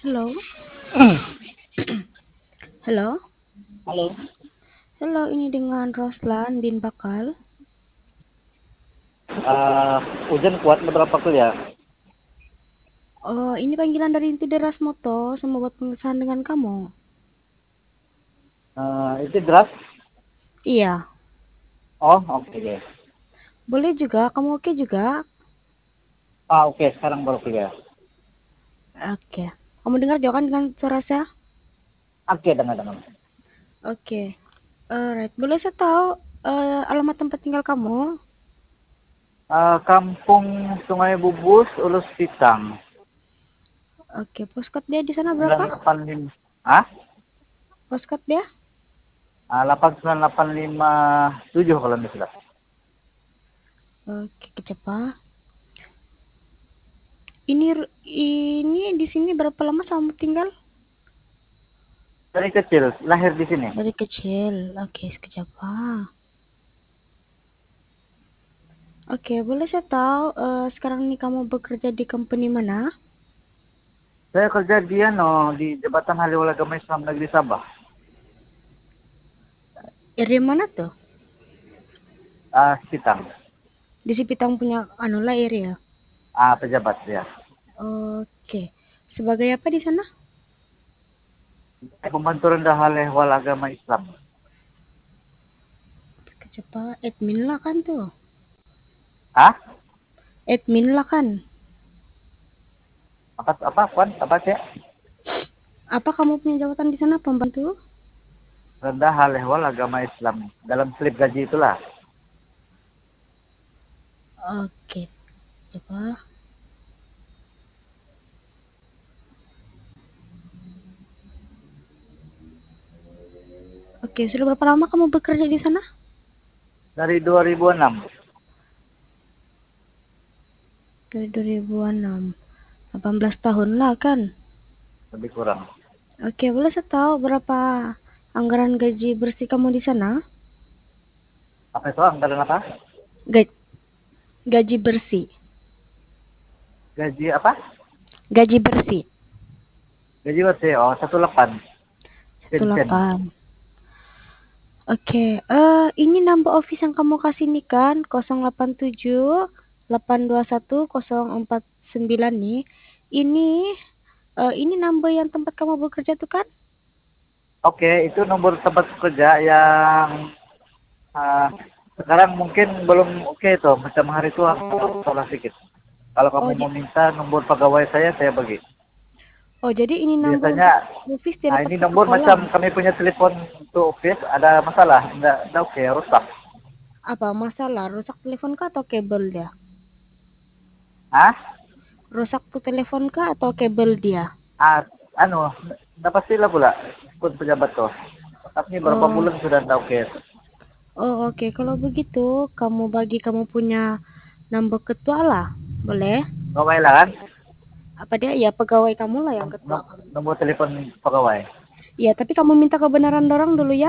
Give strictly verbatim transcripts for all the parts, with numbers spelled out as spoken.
Halo, halo, Halo, halo. Ini dengan Roslan bin Bakal. eh hujan kuat beberapa kali ya. Oh, ini panggilan dari Inti Deras Moto sama buat pengesahan dengan kamu. Eh, itu deras. Iya, Oh, oke deh. boleh juga. Kamu oke juga? Ah, oke, sekarang baru clear. Oke. Kamu dengar juga kan dengan suara saya? Oke, dengar-dengar. Oke. Alright. Boleh saya tahu eh, alamat tempat tinggal kamu? Eh, Kampung Sungai Bubus, Ulus Pitang. Oke. Postcode dia di sana berapa? sembilan delapan lima. Ah? Postcode dia? Ah, delapan sembilan delapan lima tujuh kalau tidak salah. Oke, kecepatan. Ini ini di sini berapa lama kamu tinggal? Dari kecil, lahir di sini. Dari kecil. Oke, kecepatan. Oke, boleh saya tahu eh, sekarang ini kamu bekerja di company mana? Saya kerja di ano, di Jabatan Haliwal Agama Islam Negeri Sabah. Area mana tuh? Ah, Pitang. Di Sipitang punya anu lah area. Ah, pejabat ya. Oke. Sebagai apa di sana? Pembantu rendah Haliwal Agama Islam. Cepat admin lah kan tuh. Ah? Admin lah kan. Apa apa Puan? Apa sih? Apa kamu punya jabatan di sana pembantu? Rendah hal ehwal agama Islam. Dalam slip gaji itulah. Oke. Coba. Oke, sudah berapa lama kamu bekerja di sana? Dari dua ribu enam. Dari dua ribu enam. delapan belas tahun lah kan. Lebih kurang. Oke, boleh saya tahu berapa anggaran gaji bersih kamu di sana? Apa itu anggaran apa? Ga- gaji bersih. Gaji apa? Gaji bersih. Gaji bersih. Oh, satu delapan. Sen-sen. satu delapan. Oke, eh ini number office yang kamu kasih nih kan nol delapan tujuh delapan dua satu nol empat sembilan nih. Ini eh, ini number yang tempat kamu bekerja tuh kan? Oke, itu nomor tempat kerja yang ah, sekarang mungkin belum oke itu. Macam hari itu aku salah sedikit. Kalau kamu Oh, mau j- minta nomor pegawai saya, saya bagi. oh jadi ini number Biasanya, untuk office dia nah dapat ini ke nomor sekolah. macam kami punya telepon untuk office, ada masalah. Enggak, enggak oke, rusak. Apa masalah? Rusak telepon kah atau kabel dia? Ah? Rusak tuh telepon kah atau kabel dia? Ah, anu, enggak pastilah pula ikut pejabat tuh. Tapi berapa Oh, bulan sudah enggak oke. oh oke. Kalau begitu, kamu bagi kamu punya number ketua lah. Boleh? Pegawai lah kan? Apa dia? Ya pegawai kamu lah yang Nom- ketua nom- kamu. Nomor telepon pegawai. Ya, tapi kamu minta kebenaran dorang dulu ya.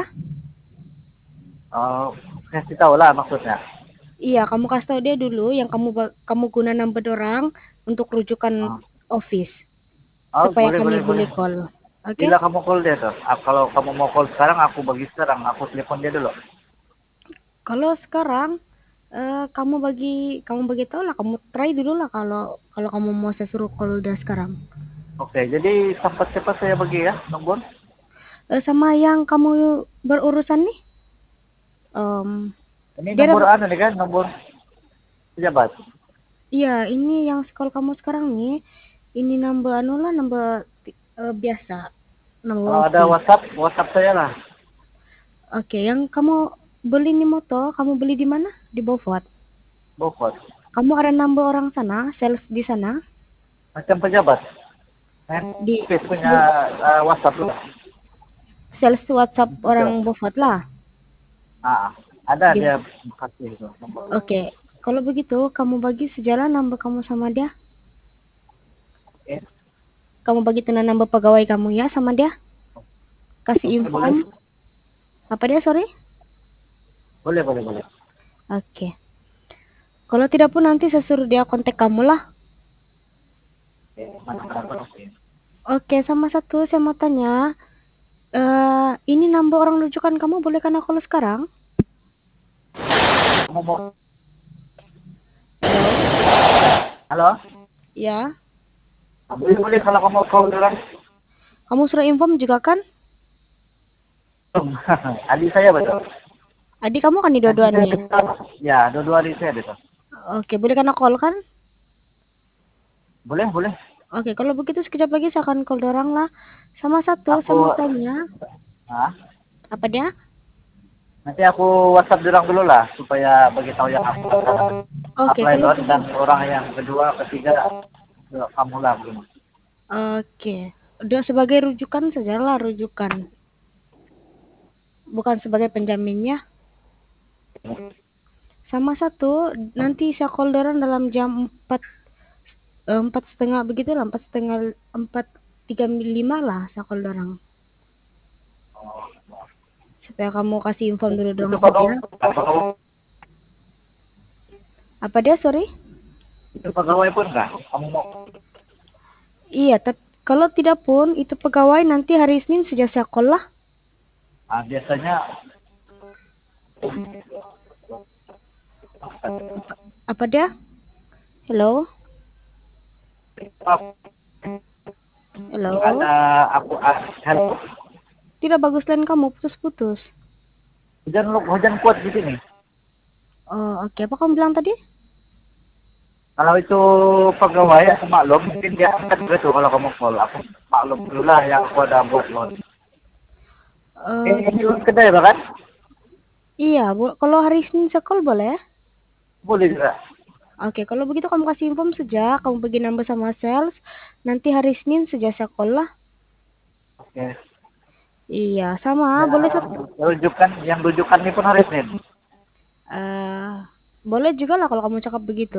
Oh, kasih tahu lah maksudnya. Iya, kamu kasih tahu dia dulu yang kamu ba- kamu guna number dorang untuk rujukan Oh, office oh supaya boleh kami boleh boleh. boleh call. Oke? Bila kamu call dia tuh. Ah, kalau kamu mau call sekarang, aku bagi sekarang. Aku telepon dia dulu. Kalau sekarang eh, kamu bagi kamu bagi tahu lah, kamu try dulu lah kalau kalau kamu mau saya suruh call dia sekarang. Oke, jadi sempat cepat saya bagi ya nomor. Eh, sama yang kamu berurusan nih, em, Ini dia nomor dapat. anu nih kan, nomor pejabat. Iya, ini yang call kamu sekarang nih. Ini number anu lah, number eh, biasa, number Kalau ada office. WhatsApp, WhatsApp saya lah. Oke, yang kamu beli nih motor, kamu beli di mana? Di Beaufort. Bokot. Kamu ada number orang sana, sales di sana, Macam pejabat. Eh, di office punya di uh, WhatsApp lu. sales WhatsApp orang Betul. Beaufort lah. Ah, ada Di, dia kasih itu nomor. oke, kalau begitu kamu bagi sejalan number kamu sama dia. Oke, Kamu bagi tuh number pegawai kamu ya sama dia. Kasih oke boleh, inform. Apa dia, sorry? boleh, boleh, boleh. Oke. Kalau tidak pun nanti saya suruh dia kontak kamu lah. Oke, mana apa oke. Oke, sama satu saya mau tanya, eh ini nambah orang rujukan kamu boleh kan aku call sekarang? Kamu mau Halo? halo? Ya, Boleh boleh kalau kamu call orang. kamu sudah inform juga kan? Adik saya betul. Adik kamu kan di Nanti dua-dua saya nih. beritahu. Ya, dua-dua adik saya betul. Oke, boleh kan aku call kan? Boleh, boleh. Oke, kalau begitu sekejap lagi saya akan call dorang lah. Sama satu, Aku saya mau tanya, ah, apa dia? nanti aku WhatsApp orang dulu lah supaya bagi tahu yang aku Oke, apply kalau doang dan begitu. orang yang kedua, ketiga ke kamu lah belum. Oke, udah sebagai rujukan sajalah rujukan, bukan sebagai penjaminnya. Sama satu, nanti saya call dorang dalam jam empat eh, empat setengah begitu lah, empat setengah empat tiga lima lah saya call dorang. Supaya kamu kasih info dulu dong Itu apa dia? pegawai, pegawai Apa dia, sorry? itu pegawai pun enggak? Kamu mau? Iya, tapi kalau tidak pun itu pegawai nanti hari Senin sudah saya call lah. Ah, biasanya Apa dia? Hello? Hello? ada aku ah, hello. Tidak bagus line kamu, putus-putus. Hujan lu hujan kuat di sini. Oh, oke. Apa kamu bilang tadi? Kalau itu pegawai aku maklum, mungkin dia angkat gitu kalau kamu call. Aku maklum dulu lah yang aku ada buat loan. Eh, Eh, ini loan kedai kan? iya, bo- kalau hari Senin saya call boleh? Boleh juga. Oke, kalau begitu kamu kasih info saja, kamu bagi number sama sales. Nanti hari Senin saja saya call lah. Oke. Iya, sama. Ya, Boleh set- rujukan yang rujukan ini pun hari Senin. eh boleh juga lah kalau kamu cakap begitu.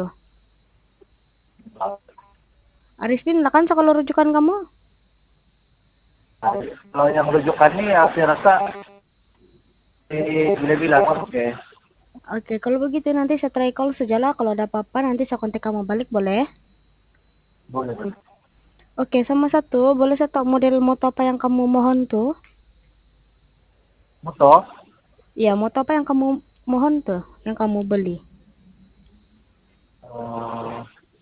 Hari Senin lah kan kalau rujukan kamu. Nah, kalau yang rujukan ini ya, saya rasa eh, boleh bilang oke. Oke, kalau begitu nanti saya try call saja lah. Kalau ada apa-apa nanti saya kontak kamu balik, boleh? Boleh. Oke, sama satu, boleh saya tahu model motor apa yang kamu mohon tuh? Moto, Iya, motor apa yang kamu mohon tuh, yang kamu beli? eh,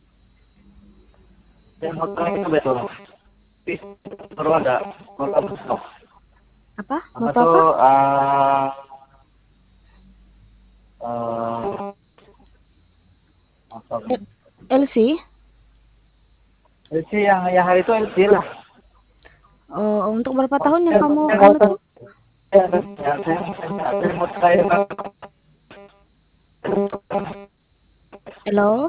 yang motor itu betul. Tapi baru ada motor stok. Apa? Apa Motor tuh? apa? Uh, uh, motor. L- LC? L C yang yang hari itu L C lah. Oh, untuk berapa tahun yang Yang kamu yang anu motor tuh? yang yang saya saya mau saya Hello?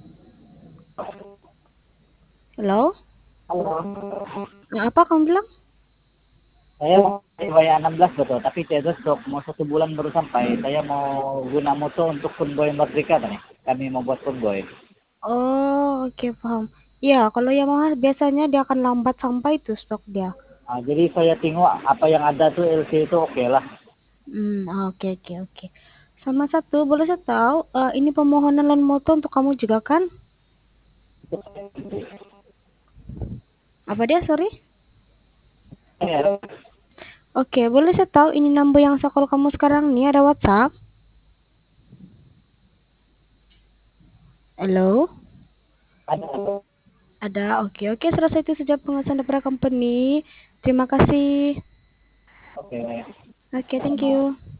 Hello? Yang apa kamu bilang? saya bayar enam belas betul, tapi saya stok mau satu bulan baru sampai. Saya mau guna moto untuk konvoy Merdeka nih. Kami mau buat konvoy. Oh, oke paham. Iya, kalau Yamaha biasanya dia akan lambat sampai tuh stok dia. Nah, jadi saya tengok apa yang ada tuh L C itu oke lah. Hmm, oke oke oke. Sama satu, boleh saya tahu, eh, ini permohonan land motor untuk kamu juga kan? Apa dia, sorry? Ya, Oke, boleh saya tahu ini number yang saya call kamu sekarang nih ada WhatsApp? Halo? ada. Ada, oke oke. Selesai itu saja pengawasan daripada company. Terima kasih. Oke. Oke, thank you.